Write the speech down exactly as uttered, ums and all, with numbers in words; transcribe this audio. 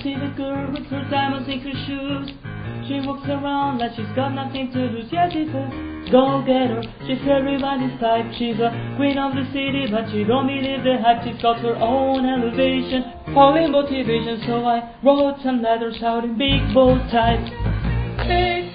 see the girl with her diamonds in her shoes. She walks around like she's got nothing to lose. Yeah, she's a go-getter, she's everybody's type. She's a queen of the city, but she don't believe the hype. She's got her own elevation, holy motivation. So I wrote some letters out in big bold type. Hey.